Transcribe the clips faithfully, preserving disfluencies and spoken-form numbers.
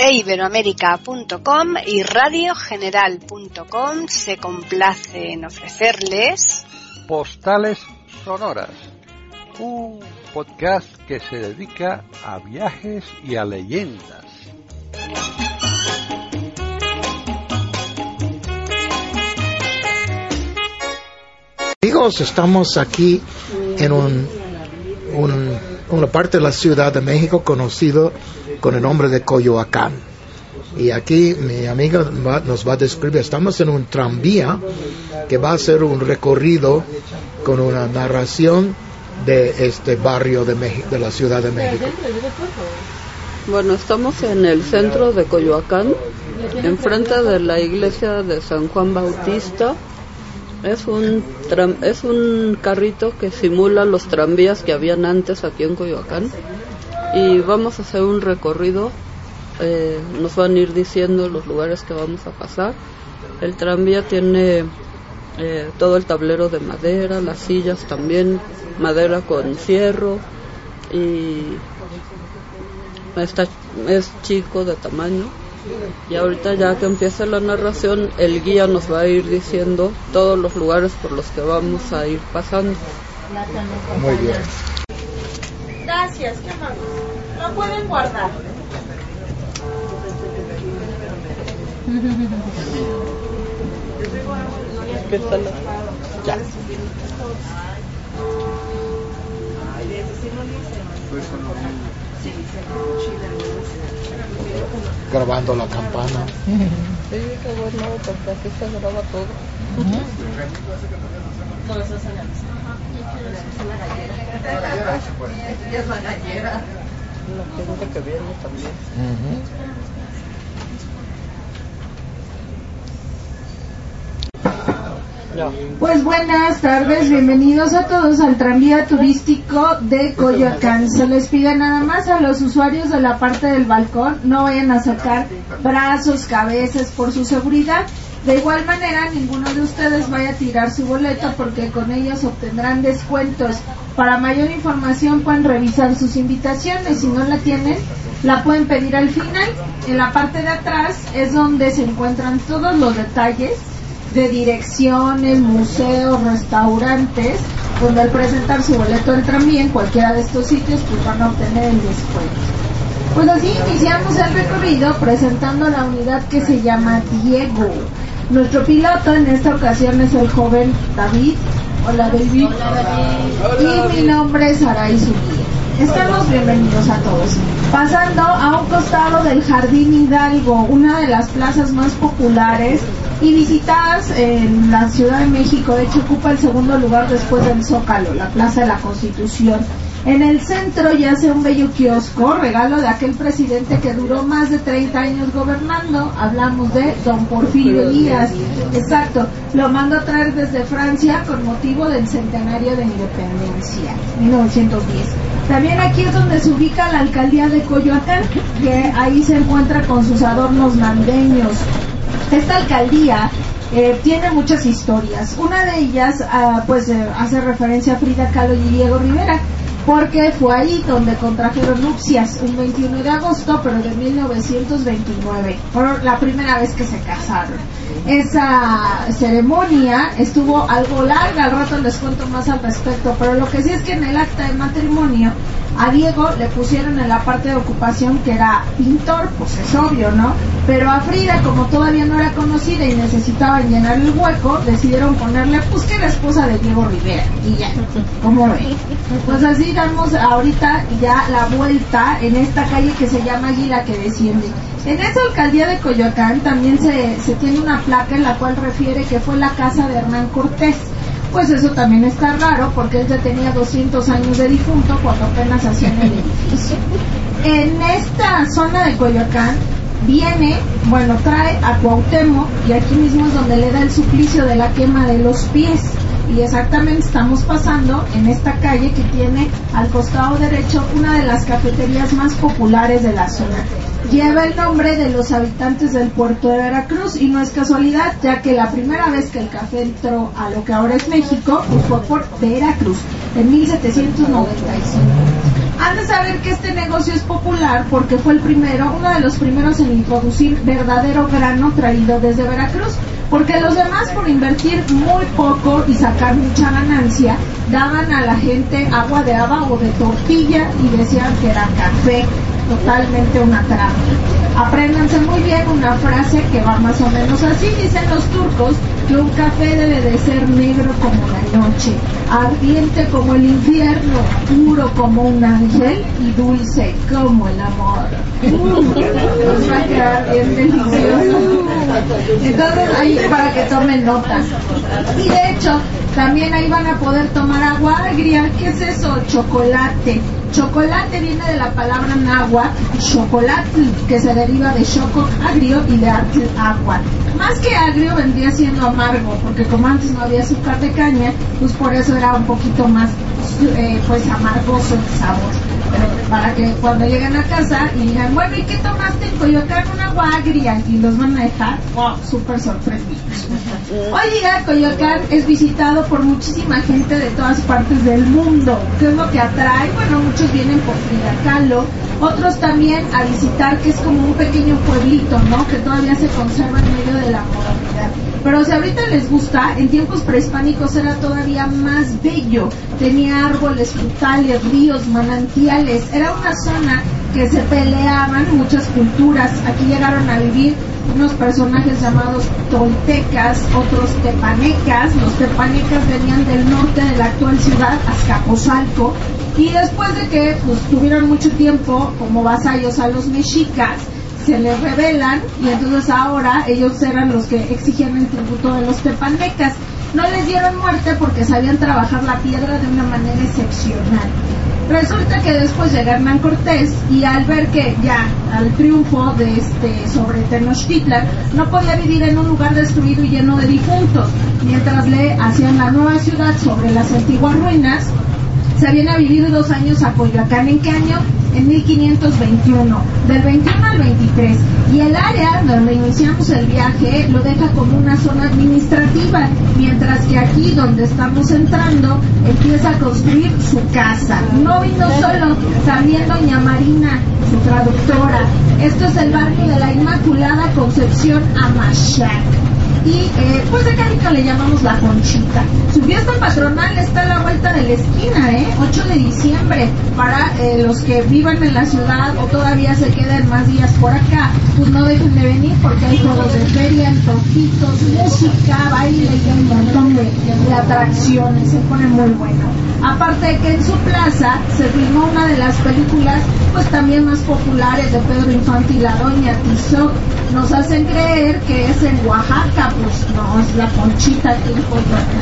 e iberoamérica punto com y radio general punto com se complace en ofrecerles Postales Sonoras, un podcast que se dedica a viajes y a leyendas. Amigos, estamos aquí en un, un, una parte de la Ciudad de México conocido con el nombre de Coyoacán. Y aquí mi amiga va, nos va a describir, estamos en un tranvía que va a hacer un recorrido con una narración de este barrio de, México, de la Ciudad de México. Bueno, estamos en el centro de Coyoacán, enfrente de la iglesia de San Juan Bautista. Es un tram, es un carrito que simula los tranvías que habían antes aquí en Coyoacán. Y vamos a hacer un recorrido, eh, nos van a ir diciendo los lugares que vamos a pasar. El tranvía tiene eh, todo el tablero de madera, las sillas también, madera con fierro, y está, es chico de tamaño. Y ahorita ya que empiece la narración, el guía nos va a ir diciendo todos los lugares por los que vamos a ir pasando. Muy bien. Gracias, qué amable. Lo pueden guardar. Ya. Grabando la campana. Sí, qué bueno, porque aquí se graba todo. Uh-huh. No, eso es en la es la gallera. La gente que viene también. Uh-huh. Pues buenas tardes, bienvenidos a todos al tranvía turístico de Coyoacán. Se les pide nada más a los usuarios de la parte del balcón, no vayan a sacar brazos, cabezas por su seguridad. De igual manera, ninguno de ustedes vaya a tirar su boleto porque con ellos obtendrán descuentos. Para mayor información pueden revisar sus invitaciones, si no la tienen, la pueden pedir al final. En la parte de atrás es donde se encuentran todos los detalles de direcciones, museos, restaurantes, donde al presentar su boleto del tranvía en cualquiera de estos sitios pues van a obtener el descuento. Pues así iniciamos el recorrido presentando la unidad que se llama Diego. Nuestro piloto en esta ocasión es el joven David. Hola David. Hola David. Y mi nombre es Aray Zubía. Estamos bienvenidos a todos. Pasando a un costado del Jardín Hidalgo, una de las plazas más populares y visitadas en la Ciudad de México. De hecho ocupa el segundo lugar después del Zócalo, la Plaza de la Constitución. En el centro yace un bello kiosco, regalo de aquel presidente que duró más de treinta años gobernando. Hablamos de don Porfirio Díaz. Exacto, lo mandó a traer desde Francia con motivo del centenario de independencia, mil novecientos diez. También aquí es donde se ubica la alcaldía de Coyoacán, que ahí se encuentra con sus adornos navideños. Esta alcaldía eh, tiene muchas historias. Una de ellas uh, pues eh, hace referencia a Frida Kahlo y Diego Rivera, porque fue ahí donde contrajeron nupcias un veintiuno de agosto, pero de mil novecientos veintinueve, por la primera vez que se casaron. Esa ceremonia estuvo algo larga, al rato les cuento más al respecto, pero lo que sí es que en el acta de matrimonio a Diego le pusieron en la parte de ocupación que era pintor, pues es obvio, ¿no? Pero a Frida, como todavía no era conocida y necesitaban llenar el hueco, decidieron ponerle, pues que era esposa de Diego Rivera, y ya, ¿cómo ven? Pues así damos ahorita ya la vuelta en esta calle que se llama Águila que desciende. En esa alcaldía de Coyoacán también se, se tiene una placa en la cual refiere que fue la casa de Hernán Cortés. Pues eso también está raro porque él ya tenía doscientos años de difunto cuando apenas hacían el edificio. En esta zona de Coyoacán viene, bueno, trae a Cuauhtémoc y aquí mismo es donde le da el suplicio de la quema de los pies. Y exactamente estamos pasando en esta calle que tiene al costado derecho una de las cafeterías más populares de la zona. Lleva el nombre de los habitantes del puerto de Veracruz y no es casualidad, ya que la primera vez que el café entró a lo que ahora es México fue por Veracruz en mil setecientos noventa y cinco. Han de saber que este negocio es popular porque fue el primero, uno de los primeros en introducir verdadero grano traído desde Veracruz, porque los demás, por invertir muy poco y sacar mucha ganancia, daban a la gente agua de haba o de tortilla y decían que era café. Totalmente una trampa. Apréndanse muy bien una frase que va más o menos así. Dicen los turcos que un café debe de ser negro como la noche, ardiente como el infierno, puro como un ángel y dulce como el amor. Nos va a quedar bien delicioso. Entonces ahí para que tomen notas. Y de hecho también ahí van a poder tomar agua agria. ¿Qué es eso? Chocolate. Chocolate viene de la palabra náhuatl, chocolate, que se deriva de choco, agrio, y de atl, agua. Más que agrio vendría siendo amargo, porque como antes no había azúcar de caña, pues por eso era un poquito más eh, pues amargoso el sabor. Pero para que cuando lleguen a casa y digan, bueno, ¿y qué tomaste en Coyoacán? Un agua agria, y los van a dejar, wow, súper sorprendidos. Hoy día Coyoacán es visitado por muchísima gente de todas partes del mundo. ¿Qué es lo que atrae? Bueno, muchos vienen por Frida Kahlo, otros también a visitar, que es como un pequeño pueblito, ¿no? Que todavía se conserva en medio de la modernidad. Pero si ahorita les gusta, en tiempos prehispánicos era todavía más bello. Tenía árboles frutales, ríos, manantiales. Era una zona que se peleaban muchas culturas. Aquí llegaron a vivir unos personajes llamados toltecas, otros tepanecas. Los tepanecas venían del norte de la actual ciudad, Azcapotzalco, y después de que pues, tuvieron mucho tiempo como vasallos a los mexicas, se les rebelan, y entonces ahora ellos eran los que exigían el tributo de los tepanecas. No les dieron muerte porque sabían trabajar la piedra de una manera excepcional. Resulta que después llega Hernán Cortés, y al ver que ya al triunfo de este sobre Tenochtitlan no podía vivir en un lugar destruido y lleno de difuntos, mientras le hacían la nueva ciudad sobre las antiguas ruinas, se viene a vivir dos años a Coyoacán. ¿En qué año? En mil quinientos veintiuno, del veintiuno al veintitrés, y el área donde iniciamos el viaje lo deja como una zona administrativa, mientras que aquí donde estamos entrando empieza a construir su casa. No vino solo, también doña Marina, su traductora. Esto es el barrio de la Inmaculada Concepción Amachac, y eh, pues de cariño le llamamos La Conchita. Su fiesta patronal está a la vuelta de la esquina, ¿eh? ocho de diciembre, para eh, los que vivan en la ciudad o todavía se queden más días por acá, pues no dejen de venir, porque hay juegos de feria, antojitos, música, baile y un montón de, de atracciones. Se pone muy bueno. Aparte de que en su plaza se filmó una de las películas pues también más populares de Pedro Infante y la Doña Tizoc. Nos hacen creer que es en Oaxaca, pues no, es La Conchita aquí en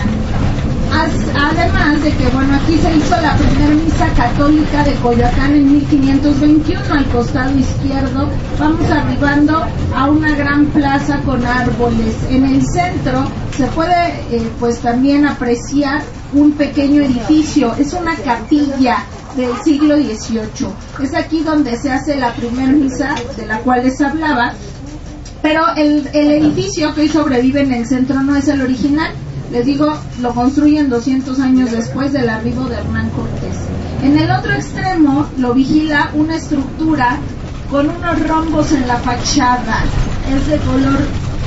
Coyoacán. Además de que, bueno, aquí se hizo la primera misa católica de Coyoacán en mil quinientos veintiuno, al costado izquierdo. Vamos arribando a una gran plaza con árboles. En el centro se puede, eh, pues también apreciar un pequeño edificio. Es una capilla del siglo dieciocho. Es aquí donde se hace la primera misa de la cual les hablaba. Pero el, el edificio que hoy sobrevive en el centro no es el original. Les digo, lo construyen doscientos años después del arribo de Hernán Cortés. En el otro extremo lo vigila una estructura con unos rombos en la fachada. Es de color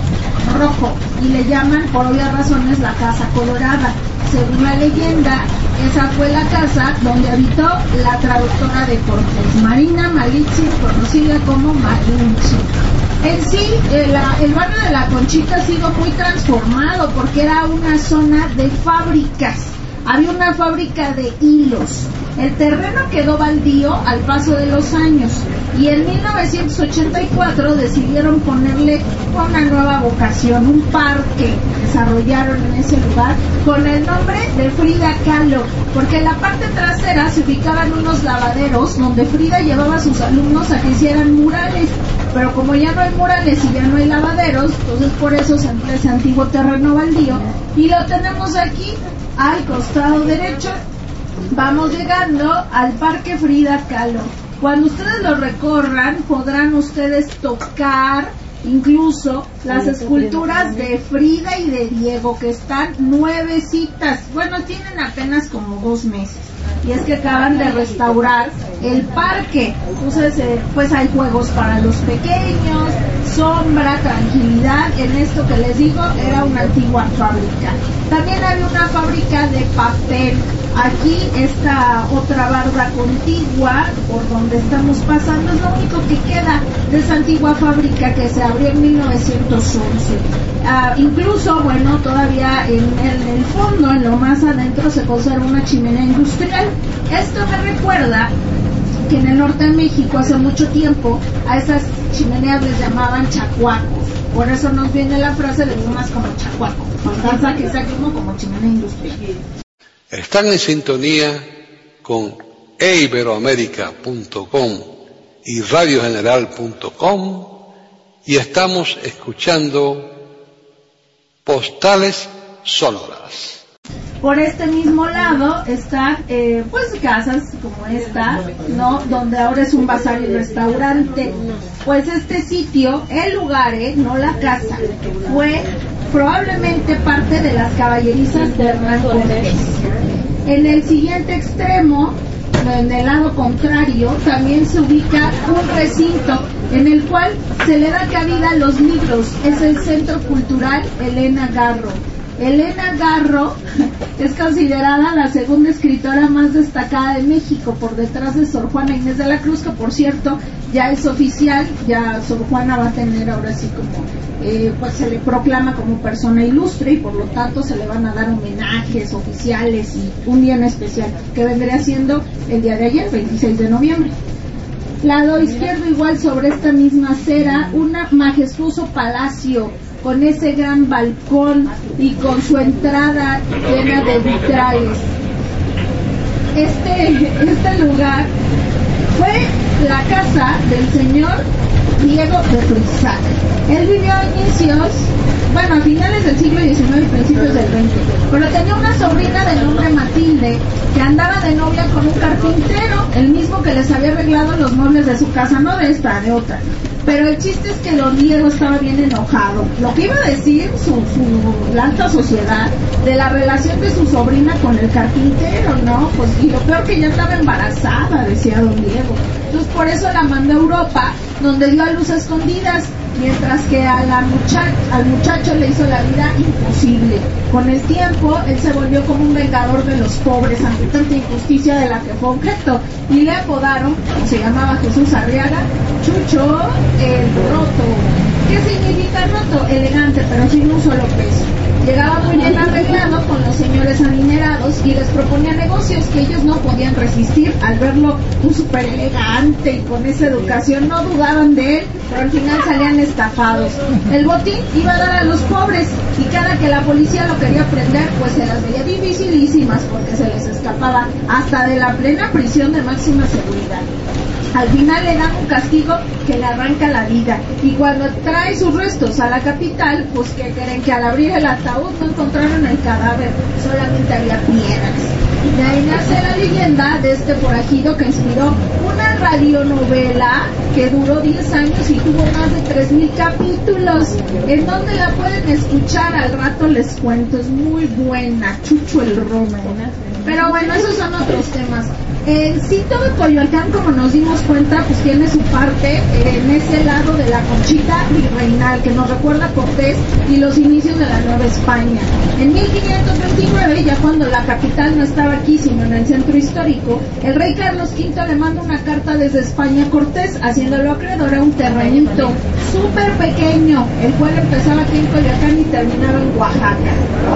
rojo y le llaman, por obvias razones, la Casa Colorada. Según la leyenda, esa fue la casa donde habitó la traductora de Cortés, Marina Malitzin, conocida como Malinche. En sí, el, el barrio de La Conchita ha sido muy transformado porque era una zona de fábricas. Había una fábrica de hilos. El terreno quedó baldío al paso de los años, y en mil novecientos ochenta y cuatro decidieron ponerle una nueva vocación, un parque que desarrollaron en ese lugar con el nombre de Frida Kahlo, porque en la parte trasera se ubicaban unos lavaderos donde Frida llevaba a sus alumnos a que hicieran murales. Pero como ya no hay murales y ya no hay lavaderos, entonces por eso se emplea ese antiguo terreno baldío, y lo tenemos aquí al costado derecho. Vamos llegando al Parque Frida Kahlo. Cuando ustedes lo recorran, podrán ustedes tocar incluso las esculturas de Frida y de Diego, que están nuevecitas. Bueno, tienen apenas como dos meses. y es que acaban de restaurar el parque. Entonces, eh, pues hay juegos para los pequeños, sombra, tranquilidad. En esto que les digo, era una antigua fábrica. También había una fábrica de papel. Aquí esta otra barda contigua por donde estamos pasando es lo único que queda de esa antigua fábrica que se abrió en mil novecientos once. Uh, incluso, bueno, todavía en el, en el fondo, en lo más adentro, se conserva una chimenea industrial. Esto me recuerda que en el norte de México hace mucho tiempo a esas chimeneas les llamaban chacuacos. Por eso nos viene la frase de más como chacuaco. Falta que sea como, como chimenea industrial. Están en sintonía con e iberoamérica punto com y radio general punto com y estamos escuchando Postales Sonoras. Por este mismo lado están eh, pues casas como esta, ¿no? Donde ahora es un bazar y restaurante. Pues este sitio, el lugar, eh, no la casa, fue probablemente parte de las caballerizas de Hernán Cortés. En el siguiente extremo, en el lado contrario, también se ubica un recinto en el cual se le da cabida a los libros. Es el Centro Cultural Elena Garro. Elena Garro es considerada la segunda escritora más destacada de México, por detrás de Sor Juana Inés de la Cruz, que por cierto ya es oficial, ya Sor Juana va a tener ahora sí como, eh, pues se le proclama como persona ilustre y por lo tanto se le van a dar homenajes oficiales y un día en especial, que vendría siendo el día de ayer, veintiséis de noviembre. Lado izquierdo, igual sobre esta misma acera, un majestuoso palacio con ese gran balcón y con su entrada llena de vitrales. Este, este lugar fue la casa del señor Diego de Frisac. Él vivió a inicios, bueno, a finales del siglo diecinueve y principios del veinte, pero tenía una sobrina de nombre Matilde que andaba de novia con un carpintero, el mismo que les había arreglado los muebles de su casa, no de esta, de otra. Pero el chiste es que don Diego estaba bien enojado. Lo que iba a decir su, su la alta sociedad de la relación de su sobrina con el carpintero, ¿no? Pues y lo peor que ya estaba embarazada, decía don Diego. Entonces por eso la mandó a Europa, donde dio a luz a escondidas, mientras que a la mucha- al muchacho le hizo la vida imposible. Con el tiempo, él se volvió como un vengador de los pobres ante tanta injusticia de la que fue objeto, y le apodaron, se llamaba Jesús Arriaga, Chucho el Roto. ¿Qué significa roto? Elegante, pero sin un solo peso. Llegaba muy bien arreglado con los señores adinerados y les proponía negocios que ellos no podían resistir al verlo un súper elegante y con esa educación. No dudaban de él, pero al final salían estafados. El botín iba a dar a los pobres y cada que la policía lo quería prender, pues se las veía dificilísimas porque se les escapaba hasta de la plena prisión de máxima seguridad. Al final le dan un castigo que le arranca la vida, y cuando trae sus restos a la capital, pues que creen que al abrir el ataúd no encontraron el cadáver, solamente había piedras. De ahí nace la leyenda de este forajido que inspiró una radionovela que duró diez años y tuvo más de tres mil capítulos. ¿En donde la pueden escuchar? Al rato les cuento, es muy buena, Chucho el Roto. Pero bueno, esos son otros temas. En sí, todo Coyoacán, como nos dimos cuenta, pues tiene su parte en ese lado de la conchita virreinal que nos recuerda a Cortés y los inicios de la Nueva España. En mil quinientos veintinueve, ya cuando la capital no estaba aquí sino en el centro histórico, el rey Carlos quinto le manda una carta desde España a Cortés haciéndolo acreedor a un terrenito súper pequeño, el cual empezaba aquí en Coyoacán y terminaba en Oaxaca.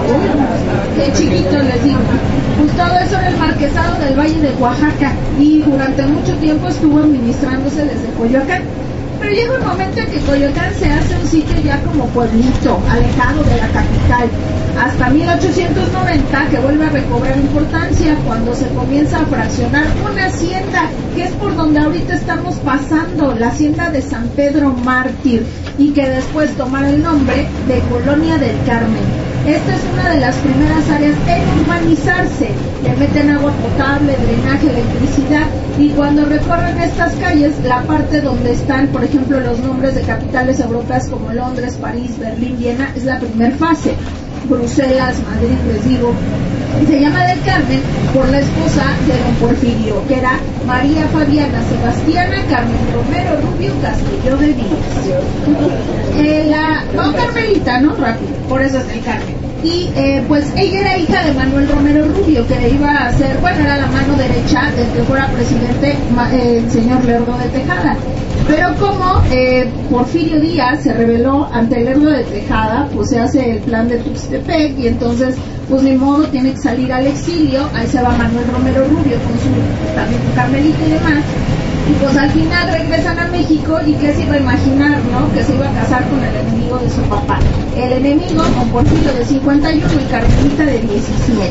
Uy, qué chiquito les digo. Pues todo eso era el marquesado del Valle de Oaxaca y durante mucho tiempo estuvo administrándose desde Coyoacán. Pero llega un momento en que Coyoacán se hace un sitio ya como pueblito, alejado de la capital, hasta mil ochocientos noventa, que vuelve a recobrar importancia cuando se comienza a fraccionar una hacienda, que es por donde ahorita estamos pasando, la hacienda de San Pedro Mártir, y que después tomará el nombre de Colonia del Carmen. Esta es una de las primeras áreas en urbanizarse. Le meten agua potable, drenaje, electricidad, y cuando recorren estas calles, la parte donde están, por ejemplo, los nombres de capitales europeas como Londres, París, Berlín, Viena, es la primera fase. Bruselas, Madrid, les digo. Y se llama del Carmen por la esposa de don Porfirio, que era María Fabiana Sebastiana Carmen Romero Rubio Castillo de Díaz. Eh, la, no, Carmelita, ¿no? Rápido, por eso es del Carmen. Y eh, pues ella era hija de Manuel Romero Rubio, que iba a ser, bueno, era la mano derecha del que fuera presidente, eh, el señor Lerdo de Tejada. Pero como eh, Porfirio Díaz se rebeló ante el Lerdo de Tejada, pues se hace el plan de Tuxtepec y entonces, pues ni modo, tiene que salir al exilio. Ahí se va Manuel Romero Rubio con su, también con Carmelita y demás. Y pues al final regresan a México y qué se iba a imaginar, ¿no? Que se iba a casar con el enemigo de su papá. El enemigo con Porfirio de cincuenta y uno y Carmelita de diecisiete.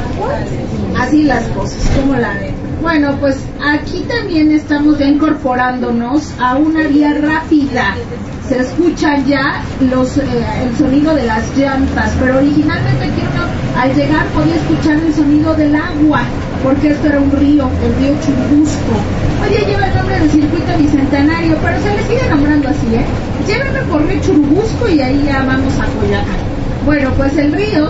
Así las cosas, ¿cómo la ven? Bueno, pues aquí también estamos ya incorporándonos a una vía rápida. Se escuchan ya los eh, el sonido de las llantas, pero originalmente aquí uno al llegar podía escuchar el sonido del agua, porque esto era un río, el río Churubusco. Oye, lleva el nombre del circuito bicentenario, pero se le sigue nombrando así, ¿eh? Llévenme por río Churubusco y ahí ya vamos a Coyoacán. Bueno, pues el río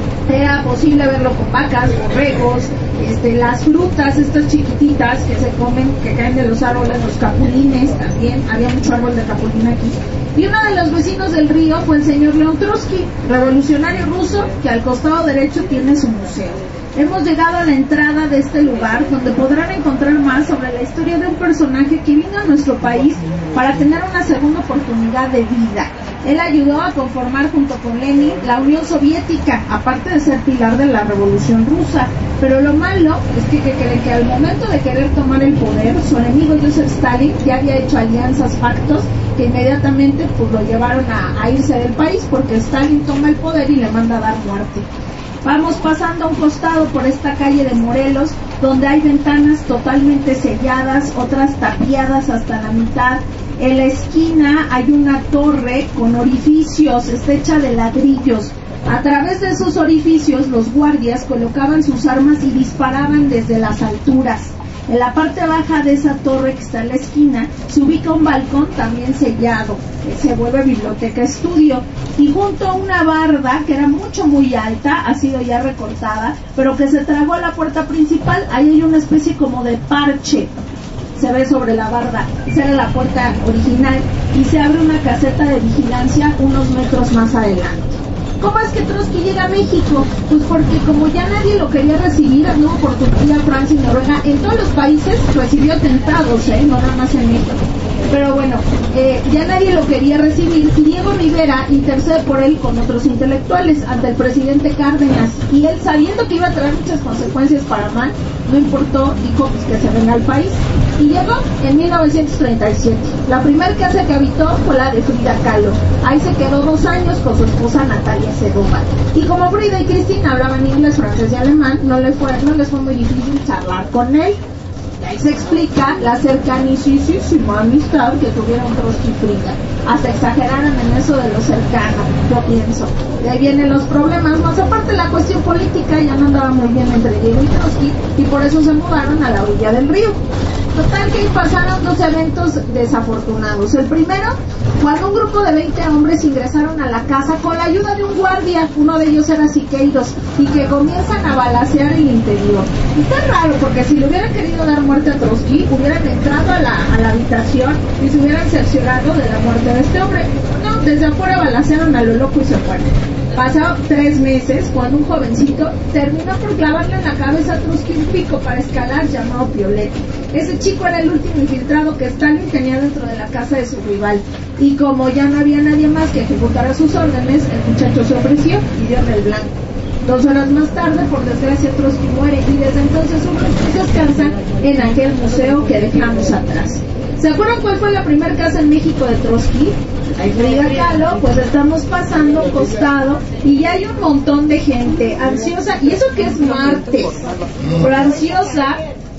era posible verlo con vacas, borregos, este, las frutas estas chiquititas que se comen, que caen de los árboles, los capulines también, había mucho árbol de capulín aquí. Y uno de los vecinos del río fue el señor León Trotsky, revolucionario ruso, que al costado derecho tiene su museo. Hemos llegado a la entrada de este lugar, donde podrán encontrar más sobre la historia de un personaje que vino a nuestro país para tener una segunda oportunidad de vida. Él ayudó a conformar junto con Lenin la Unión Soviética, aparte de ser pilar de la Revolución Rusa. Pero lo malo es que, que, que, que al momento de querer tomar el poder, su enemigo Joseph Stalin ya había hecho alianzas, pactos, que inmediatamente pues lo llevaron a, a irse del país, porque Stalin toma el poder y le manda a dar muerte. Vamos pasando a un costado por esta calle de Morelos, donde hay ventanas totalmente selladas, otras tapiadas hasta la mitad. En la esquina hay una torre con orificios, está hecha de ladrillos. A través de esos orificios los guardias colocaban sus armas y disparaban desde las alturas. En la parte baja de esa torre que está en la esquina se ubica un balcón también sellado, que se vuelve biblioteca estudio, y junto a una barda que era mucho muy alta, ha sido ya recortada, pero que se tragó a la puerta principal. Ahí hay una especie como de parche, se ve sobre la barda. Esa era la puerta original y se abre una caseta de vigilancia unos metros más adelante. ¿Cómo es que Trotsky llega a México? Pues porque como ya nadie lo quería recibir, anduvo por Turquía, Francia y Noruega, en todos los países recibió atentados, ¿eh? No nada más en México. Pero bueno, eh, ya nadie lo quería recibir y Diego Rivera intercede por él con otros intelectuales ante el presidente Cárdenas, y él, sabiendo que iba a traer muchas consecuencias para mal, no importó, dijo pues que se venga al país, y llegó en mil novecientos treinta y siete. La primera casa que habitó fue la de Frida Kahlo. Ahí se quedó dos años con su esposa Natalia Sedova, y como Frida y Cristina hablaban inglés, francés y alemán, no, le fue, no les fue muy difícil charlar con él. Ahí se explica la cercanísima amistad que tuvieron Trotsky y Frida. Hasta exageraron en eso de lo cercano, yo pienso. De ahí vienen los problemas, más aparte la cuestión política ya no andaba muy bien entre Diego y Trotsky, y por eso se mudaron a la orilla del río. Total que pasaron dos eventos desafortunados. El primero, cuando un grupo de veinte hombres ingresaron a la casa con la ayuda de un guardia, uno de ellos era Siqueiros, y que comienzan a balacear el interior. Y está raro, porque si le hubieran querido dar muerte a Trotsky, hubieran entrado a la, a la habitación y se hubieran cerciorado de la muerte de este hombre. No, desde afuera balacearon a lo loco y se fueron. Pasaron tres meses cuando un jovencito terminó por clavarle en la cabeza a Trotsky un pico para escalar llamado Pioletti. Ese chico era el último infiltrado que Stalin tenía dentro de la casa de su rival, y como ya no había nadie más que ejecutara sus órdenes, el muchacho se ofreció y dio en el blanco. Dos horas más tarde, por desgracia, Trotsky muere, y desde entonces sus restos descansan en aquel museo que dejamos atrás. ¿Se acuerdan cuál fue la primera casa en México de Trotsky? Hay Frida Kahlo. Pues estamos pasando un costado y ya hay un montón de gente ansiosa, y eso que es martes, pero ansiosa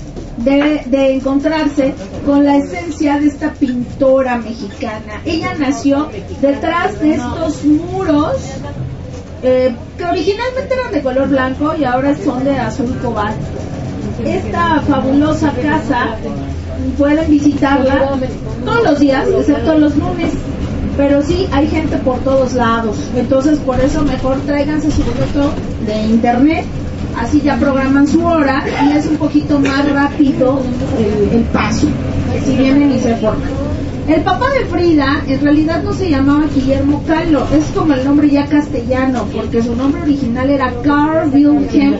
de, de encontrarse con la esencia de esta pintora mexicana. Ella nació detrás de estos muros eh, que originalmente eran de color blanco y ahora son de azul cobalto. Esta fabulosa casa pueden visitarla todos los días, excepto los lunes. pero sí hay gente por todos lados. Entonces por eso mejor tráiganse su boleto de internet, así ya programan su hora y es un poquito más rápido el, el paso, si vienen y se forman. El papá de Frida en realidad no se llamaba Guillermo Kahlo, es como el nombre ya castellano, porque su nombre original era Carl Wilhelm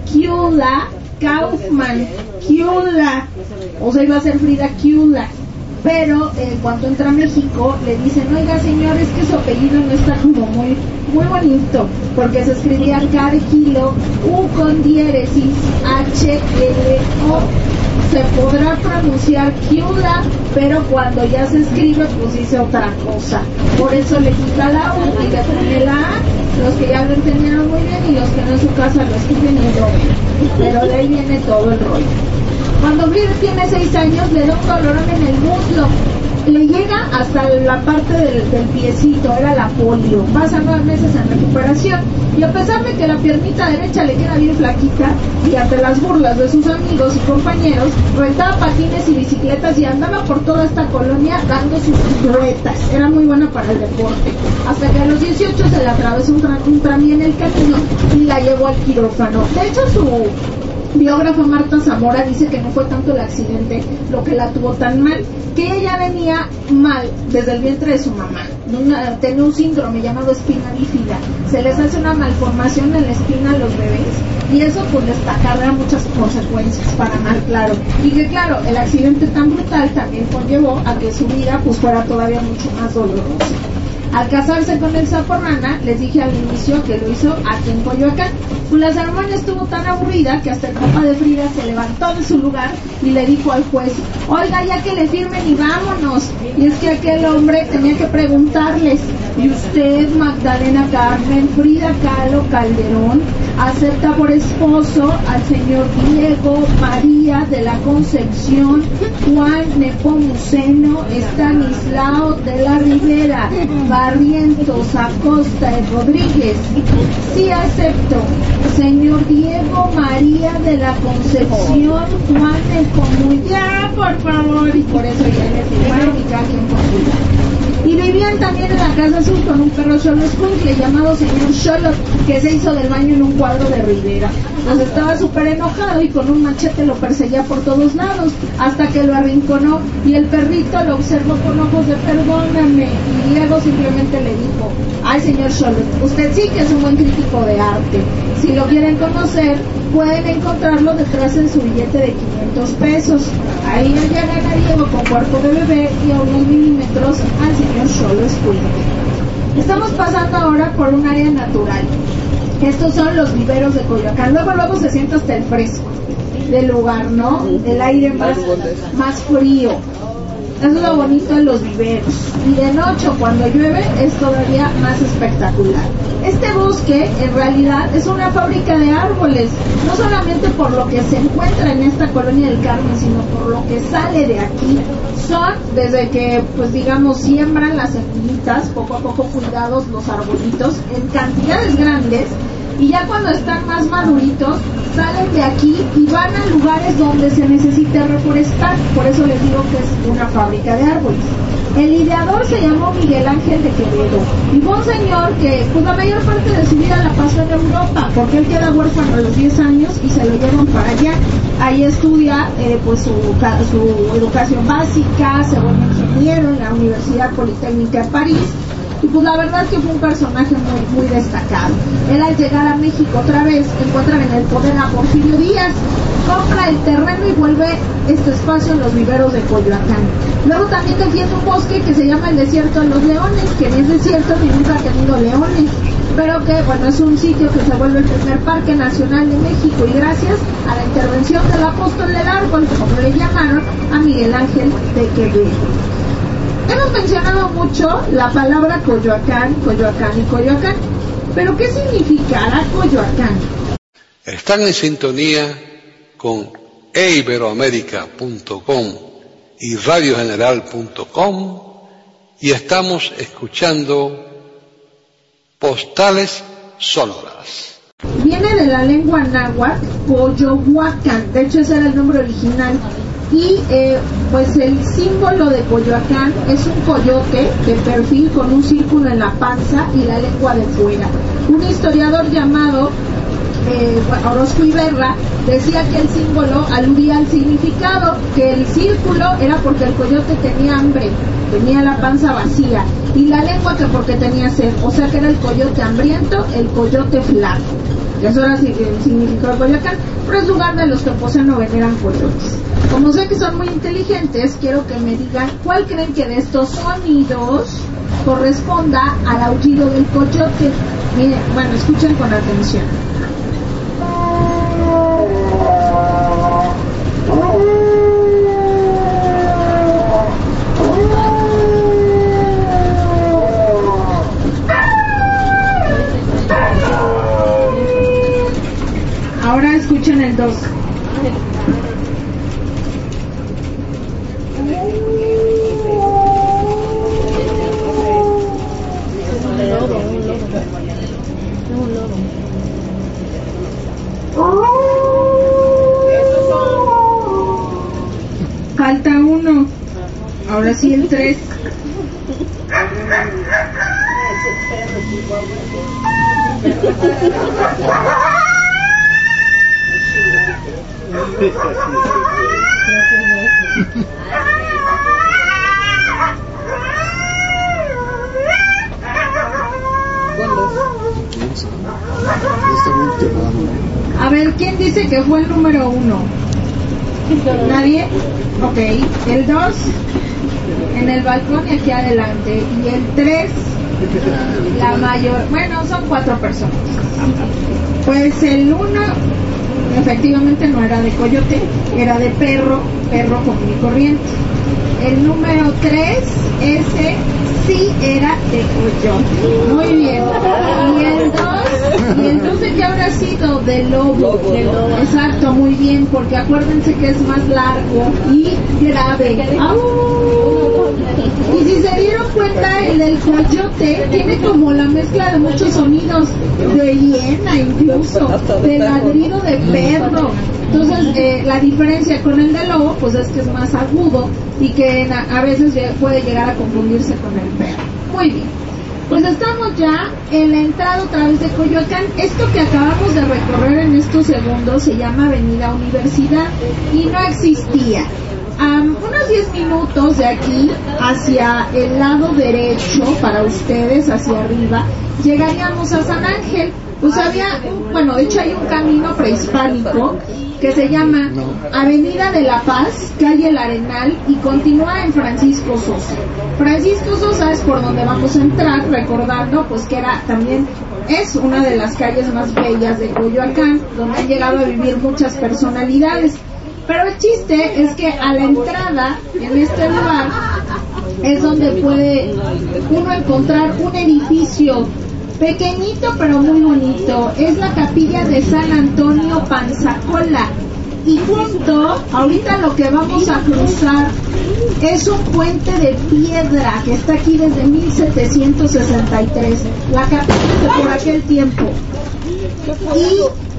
Kulla Kaufmann, Kulla, o sea, iba a ser Frida Kulla. Pero eh, cuando entra a México le dicen, oiga señor, es que su apellido no está como muy muy bonito, porque se escribía K de kilo, U con diéresis, H L O. Se podrá pronunciar Kulla, pero cuando ya se escribe pues dice otra cosa. Por eso le quita la U y le pone la A. Los que ya lo entendieron muy bien y los que no en su casa lo escriben y lo ven. Pero de ahí viene todo el rollo. Cuando Frida tiene seis años le da un dolorón en el muslo, le llega hasta la parte del, del piecito, era la polio, pasa nueve meses en recuperación y a pesar de que la piernita derecha le queda bien flaquita y ante las burlas de sus amigos y compañeros, rentaba patines y bicicletas y andaba por toda esta colonia dando sus piruetas, era muy buena para el deporte, hasta que a los dieciocho se le atravesó un, tra un tranvía en el camino y la llevó al quirófano. De hecho su biógrafa Marta Zamora dice que no fue tanto el accidente lo que la tuvo tan mal, que ella ya venía mal desde el vientre de su mamá, una, tenía un síndrome llamado espina bífida, se les hace una malformación en la espina a los bebés y eso pues les acarrea muchas consecuencias para mal, claro, y que claro, el accidente tan brutal también conllevó a que su vida pues fuera todavía mucho más dolorosa. Al casarse con el Sapo Rana, les dije al inicio que lo hizo aquí en Coyoacán. Pues la ceremonia estuvo tan aburrida que hasta el papá de Frida se levantó de su lugar y le dijo al juez, oiga, ya que le firmen y vámonos. Y es que aquel hombre tenía que preguntarles, ¿y usted, Magdalena Carmen Frida Kahlo Calderón, acepta por esposo al señor Diego María de la Concepción Juan Nepomuceno Estanislao de la Rivera Barrientos Acosta y Rodríguez? Sí acepto. Señor Diego María de la Concepción Juan Nepomuceno, ya por favor, y por eso ya le firmaron y cada quien por cuidar. Y vivían también en la casa azul con un perro Xoloscuincle llamado señor Xolot, que se hizo del baño en un cuadro de Rivera. Pues estaba súper enojado y con un machete lo perseguía por todos lados, hasta que lo arrinconó y el perrito lo observó con ojos de perdóname, y Diego simplemente le dijo, ay señor Xolot, usted sí que es un buen crítico de arte, si lo quieren conocer pueden encontrarlo detrás de su billete de quinientos pesos. Ahí llegan a Diego con cuerpo de bebé y a unos milímetros al señor Xoloscuincle. Estamos pasando ahora por un área natural. Estos son los viveros de Coyoacán. Luego, luego se siente hasta el fresco del lugar, ¿no? El aire más, más frío. Eso es lo bonito de los viveros. Y de noche, cuando llueve, es todavía más espectacular. Este bosque, en realidad, es una fábrica de árboles. No solamente por lo que se encuentra en esta colonia del Carmen, sino por lo que sale de aquí. Son, desde que, pues digamos, siembran las semillitas, poco a poco cuidados los arbolitos, en cantidades grandes. Y ya cuando están más maduritos, salen de aquí y van a lugares donde se necesita reforestar. Por eso les digo que es una fábrica de árboles. El ideador se llamó Miguel Ángel de Quevedo y fue un señor que pues la mayor parte de su vida la pasó en Europa, porque él queda huérfano a los diez años y se lo llevan para allá. Ahí estudia eh, pues su, su educación básica, se vuelve ingeniero en la Universidad Politécnica de París. Y pues la verdad es que fue un personaje muy, muy destacado. Él al llegar a México otra vez encuentra en el poder a Porfirio Díaz, compra el terreno y vuelve este espacio en los viveros de Coyoacán. Luego también defiende un bosque que se llama el Desierto de los Leones, que ni es desierto ni nunca ha tenido leones, pero que bueno, es un sitio que se vuelve el primer parque nacional de México y gracias a la intervención del apóstol del árbol, como le llamaron a Miguel Ángel de Quevedo. Hemos mencionado mucho la palabra Coyoacán, Coyoacán y Coyoacán, pero ¿qué significará Coyoacán? Están en sintonía con e iberoamérica punto com y radio general punto com y estamos escuchando Postales Sonoras. Viene de la lengua náhuatl, Coyohuacán, de hecho ese era el nombre original. Y eh, pues el símbolo de Coyoacán es un coyote de perfil con un círculo en la panza y la lengua de fuera. Un historiador llamado eh, Orozco Iberra decía que el símbolo aludía al significado, que el círculo era porque el coyote tenía hambre, tenía la panza vacía, y la lengua que porque tenía sed, o sea que era el coyote hambriento, el coyote flaco. Eso era el significado de Coyoacán, pero es lugar de los que poseen o veneran coyotes. Como sé que son muy inteligentes, quiero que me digan cuál creen que de estos sonidos corresponda al aullido del coyote. Miren, bueno, escuchen con atención. Ahora escuchen el dos. Falta uno. Ahora sí el tres. A ver, ¿quién dice que fue el número uno? ¿Nadie? Ok. El dos en el balcón y aquí adelante. Y el tres, la mayor. Bueno, son cuatro personas. Pues el uno efectivamente no era de coyote, era de perro, perro común y corriente. El número tres, ese sí era de coyote. Muy bien. Y el dos, y el dos de qué habrá sido, de lobo. De lobo. Exacto, muy bien, porque acuérdense que es más largo y grave. ¡Au! Y si se dieron cuenta, el del coyote tiene como la mezcla de muchos sonidos, de hiena incluso, de ladrido de perro. Entonces, eh, la diferencia con el de lobo, pues es que es más agudo y que a, a veces puede llegar a confundirse con el perro. Muy bien, pues estamos ya en la entrada otra vez de Coyoacán. Esto que acabamos de recorrer en estos segundos se llama Avenida Universidad y no existía. Um, unos diez minutos de aquí hacia el lado derecho, para ustedes, hacia arriba, llegaríamos a San Ángel. Pues había, un, bueno, de hecho hay un camino prehispánico que se llama Avenida de la Paz, calle El Arenal, y continúa en Francisco Sosa. Francisco Sosa es por donde vamos a entrar, recordando pues que era también, es una de las calles más bellas de Coyoacán, donde han llegado a vivir muchas personalidades. Pero el chiste es que a la entrada, en este lugar, es donde puede uno encontrar un edificio pequeñito pero muy bonito. Es la capilla de San Antonio Panzacola. Y junto, ahorita lo que vamos a cruzar es un puente de piedra que está aquí desde mil setecientos sesenta y tres. La capilla de por aquel tiempo. Y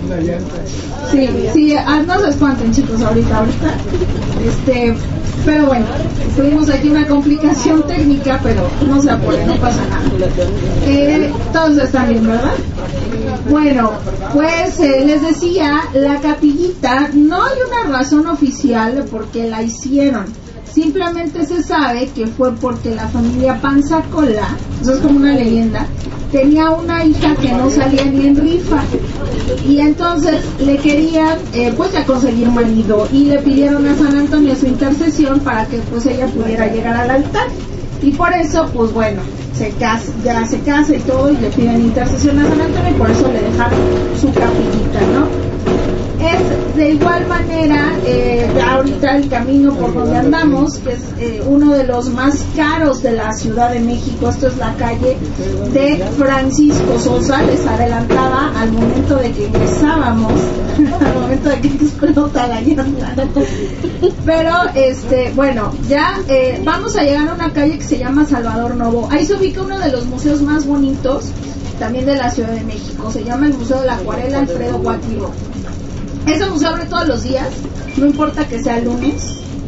sí, sí, ah, no se espanten chicos ahorita, ahorita. Este, pero bueno, tuvimos aquí una complicación técnica, pero no se apure, no pasa nada. Eh, todos están bien, ¿verdad? Bueno, pues eh, les decía, la capillita, no hay una razón oficial de por qué la hicieron. Simplemente se sabe que fue porque la familia Panzacola, eso es como una leyenda, tenía una hija que no salía ni en rifa y entonces le querían eh, pues ya conseguir marido y le pidieron a San Antonio su intercesión para que pues ella pudiera llegar al altar y por eso pues bueno se casa, ya se casa y todo y le piden intercesión a San Antonio y por eso le dejaron su capillita, ¿no? Es de igual manera, eh, ahorita el camino por donde andamos, que es eh, uno de los más caros de la Ciudad de México. Esto es la calle de Francisco Sosa. Les adelantaba al momento de que ingresábamos, al momento de que explota la llanta. Pero, este, bueno, ya eh, vamos a llegar a una calle que se llama Salvador Novo. Ahí se ubica uno de los museos más bonitos, también de la Ciudad de México. Se llama el Museo de la Acuarela Alfredo Guatiro. Ese museo abre todos los días, no importa que sea lunes,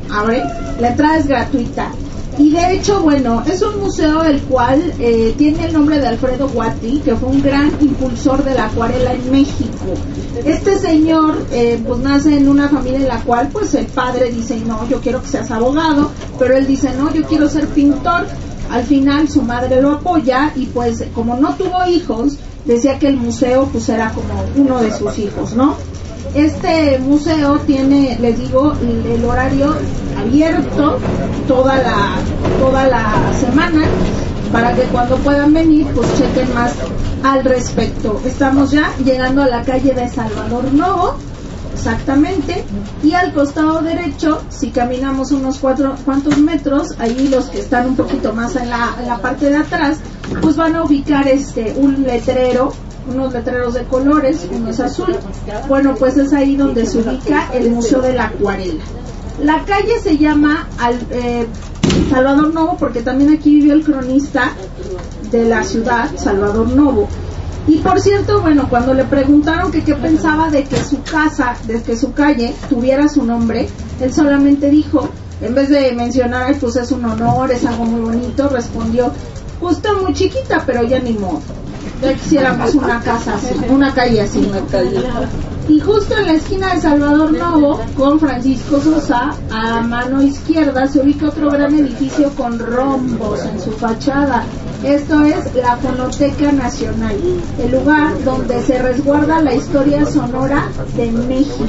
abre, la entrada es gratuita. Y de hecho, bueno, es un museo el cual eh, tiene el nombre de Alfredo Guati, que fue un gran impulsor de la acuarela en México. Este señor eh, pues nace en una familia en la cual pues el padre dice, no, yo quiero que seas abogado, pero él dice, no, yo quiero ser pintor. Al final su madre lo apoya y pues como no tuvo hijos, decía que el museo pues era como uno de sus hijos, ¿no? Este museo tiene, les digo, el, el horario abierto toda la toda la semana para que cuando puedan venir pues chequen más al respecto. Estamos ya llegando a la calle de Salvador Novo, exactamente, y al costado derecho, si caminamos unos cuatro cuantos metros, ahí los que están un poquito más en la, en la parte de atrás, pues van a ubicar este un letrero, unos letreros de colores, uno es azul. Bueno, pues es ahí donde se ubica el Museo de la Acuarela. La calle se llama al, eh, Salvador Novo porque también aquí vivió el cronista de la ciudad, Salvador Novo. Y por cierto, bueno, cuando le preguntaron que qué pensaba de que su casa, de que su calle tuviera su nombre, él solamente dijo, en vez de mencionar, ay, pues es un honor, es algo muy bonito, respondió, pues está muy chiquita, pero ya ni modo. Ya quisiéramos una casa así, una calle así. Una calle. Y justo en la esquina de Salvador Novo, con Francisco Sosa, a mano izquierda, se ubica otro gran edificio con rombos en su fachada. Esto es la Fonoteca Nacional, el lugar donde se resguarda la historia sonora de México.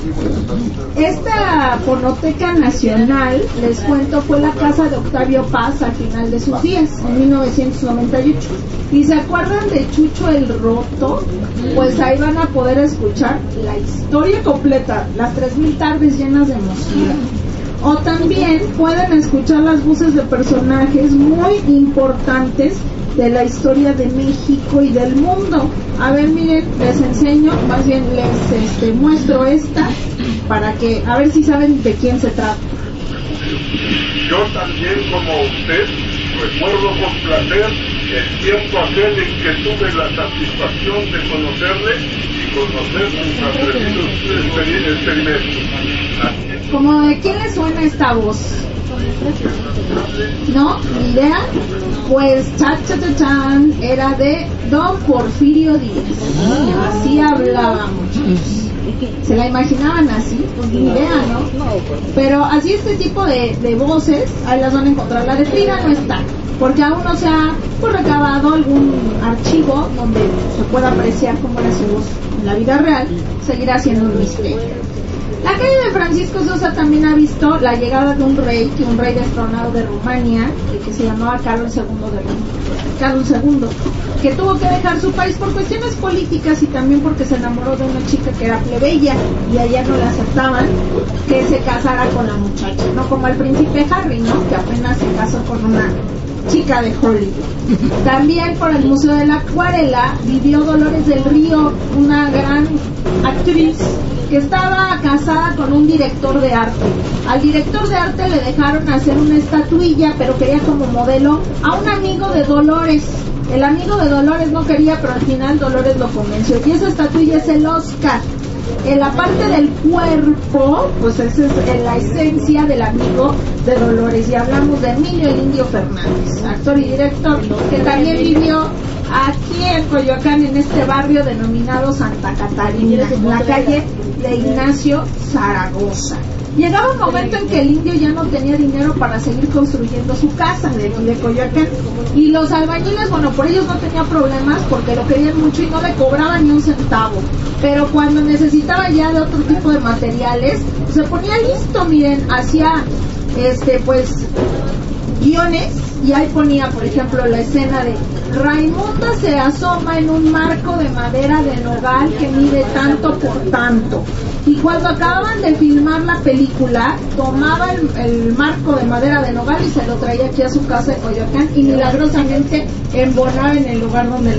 Esta Fonoteca Nacional, les cuento, fue la casa de Octavio Paz al final de sus días, en mil novecientos noventa y ocho. ¿Y se acuerdan de Chucho el Roto? Pues ahí van a poder escuchar la historia completa, las tres mil tardes llenas de emoción. O también pueden escuchar las voces de personajes muy importantes de la historia de México y del mundo. A ver, miren, les enseño, más bien les este, muestro esta para que, a ver si saben de quién se trata. Yo también, como usted, recuerdo con placer el tiempo aquel en que tuve la satisfacción de conocerle y conocer sus atrevidos experimentos. ¿Cómo de quién le suena esta voz? ¿No? ¿Ni idea? Pues cha cha cha chan era de Don Porfirio Díaz. Así hablaba, muchachos. ¿Se la imaginaban así? Pues ni idea, ¿no? Pero así este tipo de, de voces, ahí las van a encontrar. La de Frida no está, porque aún no se ha pues, recabado algún archivo donde se pueda apreciar cómo era su voz en la vida real. Seguirá siendo un misterio. La calle de Francisco Sosa también ha visto la llegada de un rey, que un rey destronado de Rumania, que se llamaba Carlos segundo de Rumania, Carlos segundo, que tuvo que dejar su país por cuestiones políticas y también porque se enamoró de una chica que era plebeya y allá no le aceptaban que se casara con la muchacha, no como el príncipe Harry, ¿no? Que apenas se casó con una chica de Hollywood. También por el Museo de la Acuarela vivió Dolores del Río, una gran actriz que estaba casada con un director de arte. Al director de arte le dejaron hacer una estatuilla, pero quería como modelo a un amigo de Dolores. El amigo de Dolores no quería, pero al final Dolores lo convenció. Y esa estatuilla es el Oscar. En la parte del cuerpo, pues esa es la esencia del amigo de Dolores. Y hablamos de Emilio el Indio Fernández, actor y director, que también vivió aquí en Coyoacán, en este barrio denominado Santa Catarina, en la calle de Ignacio Zaragoza. Llegaba un momento en que el indio ya no tenía dinero para seguir construyendo su casa de, de Coyoacán, y los albañiles, bueno, por ellos no tenía problemas porque lo querían mucho y no le cobraban ni un centavo, pero cuando necesitaba ya de otro tipo de materiales se ponía listo, miren, hacía este pues guiones y ahí ponía, por ejemplo, la escena de Raimunda se asoma en un marco de madera de nogal que mide tanto por tanto. Y cuando acababan de filmar la película, tomaba el, el marco de madera de nogal y se lo traía aquí a su casa de Coyoacán y milagrosamente embonaba en el lugar donde lo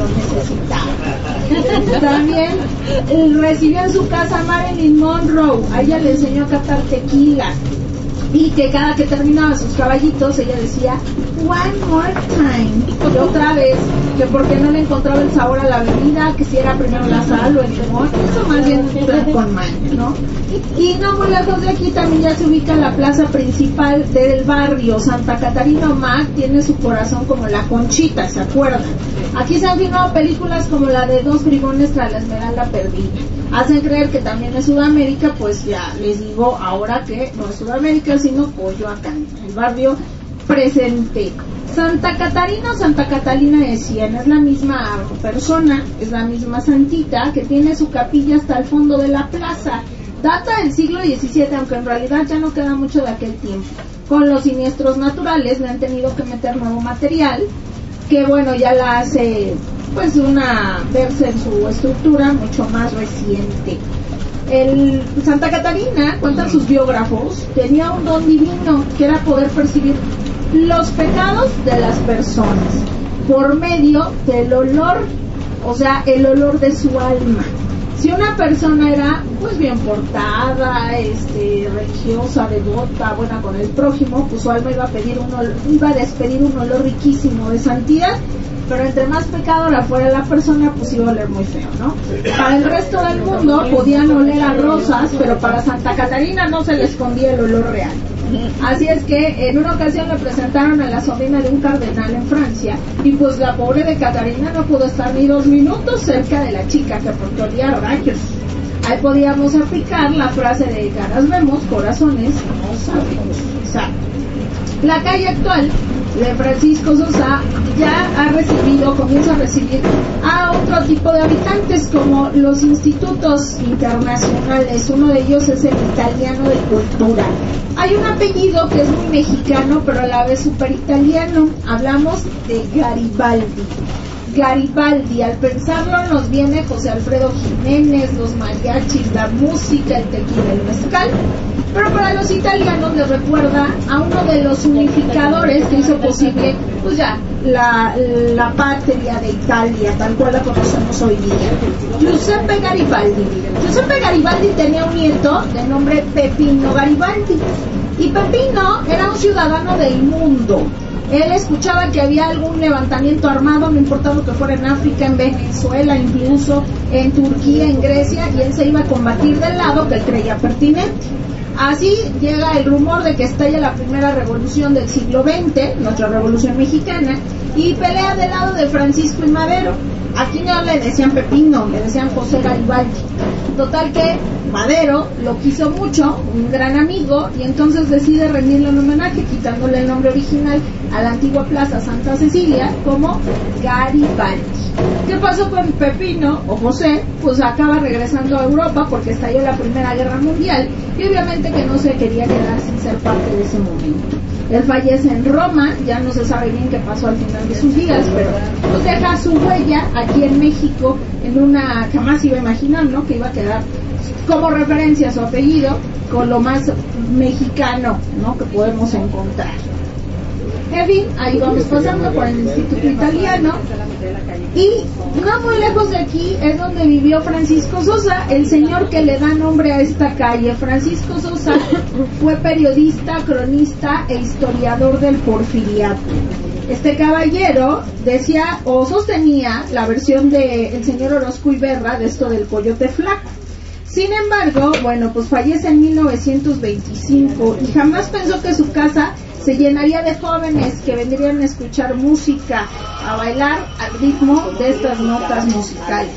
necesitaba. También recibió en su casa a Marilyn Monroe. A ella le enseñó a catar tequila. Y que cada que terminaba sus caballitos ella decía one more time, y otra vez, que porque no le encontraba el sabor a la bebida, que si era primero la sal o el limón, eso más bien con maña, ¿no? Y no muy lejos de aquí también ya se ubica la plaza principal del barrio. Santa Catarina Omac tiene su corazón como la Conchita, ¿se acuerdan? Aquí se han filmado películas como la de Dos bribones tras la esmeralda perdida. Hacen creer que también es Sudamérica, pues ya les digo ahora que no es Sudamérica, sino Coyoacán, el barrio presente. Santa Catarina o Santa Catalina de Siena es la misma persona, es la misma santita que tiene su capilla hasta el fondo de la plaza. Data del siglo diecisiete, aunque en realidad ya no queda mucho de aquel tiempo. Con los siniestros naturales le han tenido que meter nuevo material, que bueno, ya la hace pues una verse en su estructura mucho más reciente. El Santa Catarina, cuentan sus biógrafos, tenía un don divino que era poder percibir los pecados de las personas por medio del olor, o sea, el olor de su alma. Si una persona era pues bien portada, este, religiosa, devota, buena con el prójimo, pues su alma iba a pedir un olor, iba a despedir un olor riquísimo de santidad, pero entre más pecadora fuera la persona, pues iba a oler muy feo, ¿no? Para el resto del mundo podían oler a rosas, pero para Santa Catarina no se le escondía el olor real. Así es que en una ocasión le presentaron a la sobrina de un cardenal en Francia, y pues la pobre de Catarina no pudo estar ni dos minutos cerca de la chica, que porque olía a rayos. Ahí podíamos aplicar la frase de caras vemos, corazones no sabemos. Exacto. La calle actual de Francisco Sosa ya ha recibido, comienza a recibir a otro tipo de habitantes, como los institutos internacionales. Uno de ellos es el Italiano de Cultura. Hay un apellido que es muy mexicano, pero a la vez súper italiano. Hablamos de Garibaldi. Garibaldi, al pensarlo nos viene José Alfredo Jiménez, los mariachis, la música, el tequila, el mezcal, pero para los italianos les recuerda a uno de los unificadores que hizo posible pues ya la, la patria de Italia, tal cual la conocemos hoy día, Giuseppe Garibaldi. Giuseppe Garibaldi tenía un nieto de nombre Pepino Garibaldi, y Pepino era un ciudadano del mundo. Él escuchaba que había algún levantamiento armado, no importa lo que fuera, en África, en Venezuela, incluso en Turquía, en Grecia, y él se iba a combatir del lado que él creía pertinente. Así llega el rumor de que estalla la primera revolución del siglo veinte, nuestra revolución mexicana, y pelea del lado de Francisco y Madero. Aquí no le decían Pepino, le decían José Garibaldi. Total que Madero lo quiso mucho, un gran amigo, y entonces decide rendirle un homenaje quitándole el nombre original a la antigua Plaza Santa Cecilia como Garibaldi. ¿Qué pasó con Pepino o José? Pues acaba regresando a Europa porque estalló la Primera Guerra Mundial, y obviamente que no se quería quedar sin ser parte de ese momento. Él fallece en Roma, ya no se sabe bien qué pasó al final de sus días, pero pues deja su huella aquí en México, en una, jamás iba a imaginar, ¿no?, que iba a quedar como referencia a su apellido con lo más mexicano, ¿no?, que podemos encontrar. En fin, ahí vamos pasando por el Instituto Italiano, y no muy lejos de aquí es donde vivió Francisco Sosa, el señor que le da nombre a esta calle. Francisco Sosa fue periodista, cronista e historiador del Porfiriato. Este caballero decía o sostenía la versión de el señor Orozco Iberra de esto del coyote flaco. Sin embargo, bueno, pues fallece en mil novecientos veinticinco y jamás pensó que su casa se llenaría de jóvenes que vendrían a escuchar música, a bailar al ritmo de estas notas musicales.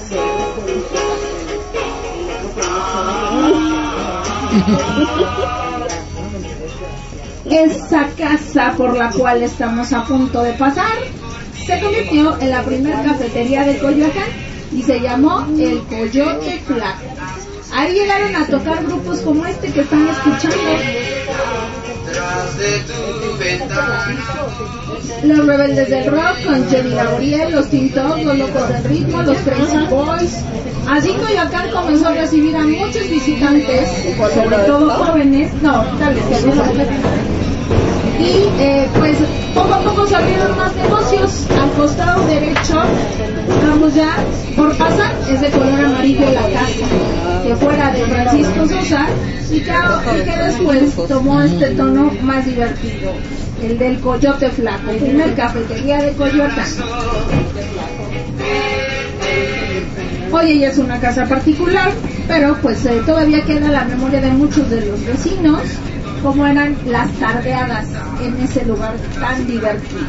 Esa casa por la cual estamos a punto de pasar se convirtió en la primera cafetería de Coyoacán y se llamó El Coyote Flaco. Ahí llegaron a tocar grupos como este que están escuchando. Los Rebeldes del Rock con Jenny Gabriel, los Tintos, los Locos del Ritmo, los Crazy Boys. Así Coyoacán comenzó a recibir a muchos visitantes, sobre todo jóvenes. No, tal vez que no. Y eh, pues poco a poco se abrieron más negocios. Al costado derecho, vamos ya por pasar, es de color amarillo la casa. que fuera de Francisco Sosa y que, y que después tomó este tono más divertido, el del Coyote Flaco, primer cafetería de Coyoacán. Hoy ella es una casa particular, pero pues eh, todavía queda la memoria de muchos de los vecinos, como eran las tardeadas en ese lugar tan divertido.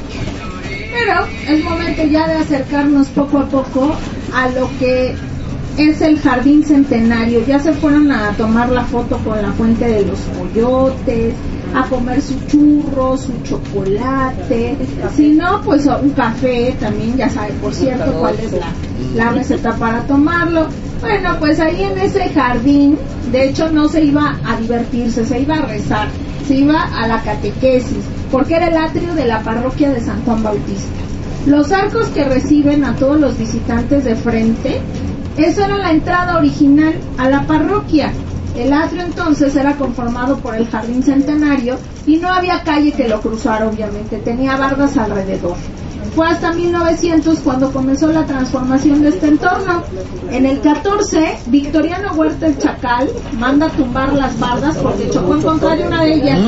Pero es momento ya de acercarnos poco a poco a lo que es el Jardín Centenario. Ya se fueron a tomar la foto con la fuente de los coyotes, a comer su churro, su chocolate, si no, pues un café también, ya saben, por cierto, cuál es la, la receta para tomarlo. Bueno, pues ahí en ese jardín, de hecho no se iba a divertirse, se iba a rezar, se iba a la catequesis, porque era el atrio de la parroquia de San Juan Bautista. Los arcos que reciben a todos los visitantes de frente, eso era la entrada original a la parroquia. El atrio entonces era conformado por el Jardín Centenario y no había calle que lo cruzara, obviamente, tenía bardas alrededor. Fue hasta mil novecientos cuando comenzó la transformación de este entorno. En el catorce, Victoriano Huerta el Chacal manda tumbar las bardas porque chocó en contra de una de ellas.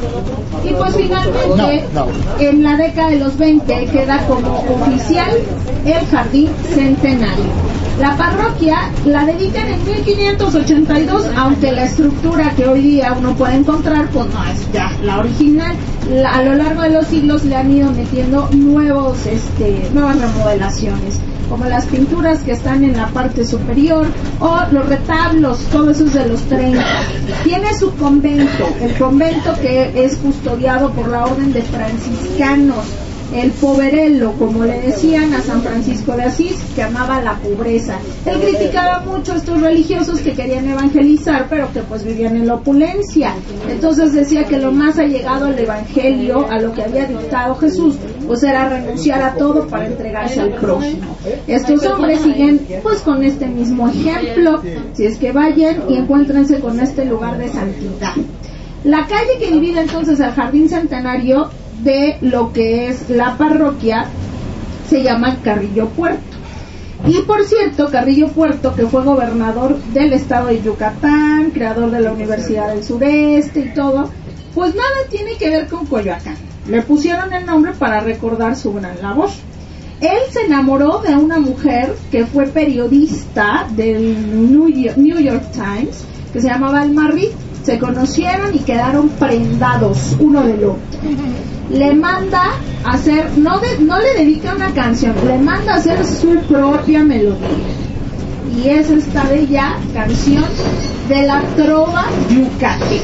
Y pues finalmente, no, no. en la década de los veinte, queda como oficial el Jardín Centenario. La parroquia la dedican en mil quinientos ochenta y dos, aunque la estructura que hoy día uno puede encontrar, pues no es ya la original. La, a lo largo de los siglos le han ido metiendo nuevos, este, nuevas remodelaciones, como las pinturas que están en la parte superior, o los retablos, todo eso es de los treinta. Tiene su convento, el convento que es custodiado por la Orden de Franciscanos, el poverello, como le decían a San Francisco de Asís, que amaba la pobreza. Él criticaba mucho a estos religiosos que querían evangelizar, pero que pues vivían en la opulencia. Entonces decía que lo más allegado al evangelio, a lo que había dictado Jesús, pues era renunciar a todo para entregarse al prójimo. Estos hombres siguen pues con este mismo ejemplo, si es que vayan y encuéntrense con este lugar de santidad. La calle que divide entonces el Jardín Centenario de lo que es la parroquia se llama Carrillo Puerto. Y por cierto, Carrillo Puerto, que fue gobernador del estado de Yucatán, creador de la Universidad del Sureste y todo, pues nada tiene que ver con Coyoacán. Le pusieron el nombre para recordar su gran labor. Él se enamoró de una mujer que fue periodista del New York, New York Times, que se llamaba Alma Reed. Se conocieron y quedaron prendados uno del otro. Le manda a hacer, no, de, no le dedica una canción, le manda a hacer su propia melodía. Y es esta bella canción de la trova yucateca.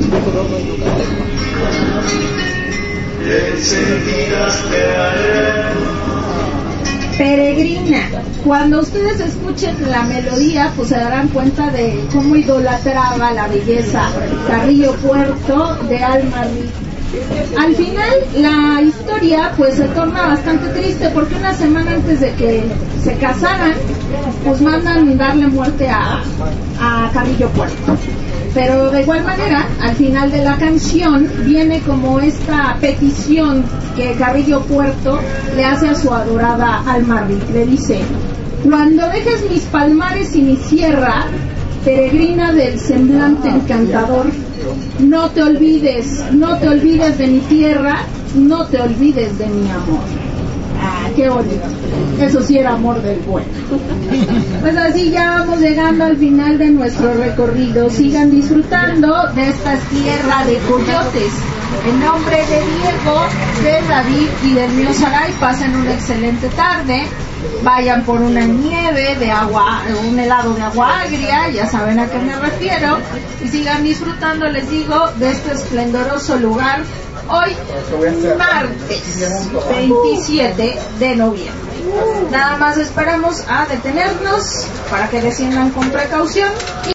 Peregrina. Cuando ustedes escuchen la melodía, pues se darán cuenta de cómo idolatraba la belleza Carrillo Puerto de Alma Reed. Al final la historia pues se torna bastante triste porque una semana antes de que se casaran pues mandan darle muerte a, a Carrillo Puerto. Pero de igual manera, al final de la canción viene como esta petición que Carrillo Puerto le hace a su adorada Alma Reed. Le dice: cuando dejes mis palmares y mi sierra, peregrina del semblante encantador, no te olvides, no te olvides de mi tierra, no te olvides de mi amor. Ah, qué bonito. Eso sí era amor del bueno. Pues así ya vamos llegando al final de nuestro recorrido. Sigan disfrutando de esta tierra de coyotes. En nombre de Diego, de David y del mío Saray, pasen una excelente tarde. Vayan por una nieve de agua, un helado de agua agria, ya saben a qué me refiero, y sigan disfrutando, les digo, de este esplendoroso lugar hoy, martes veintisiete de noviembre. Nada más esperamos a detenernos para que desciendan con precaución.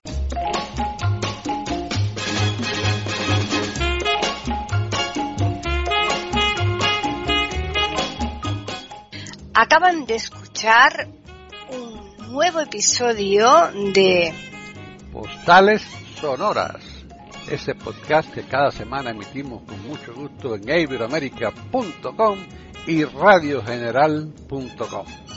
Acaban de escuchar un nuevo episodio de Postales Sonoras, ese podcast que cada semana emitimos con mucho gusto en iberoamerica punto com y radio general punto com.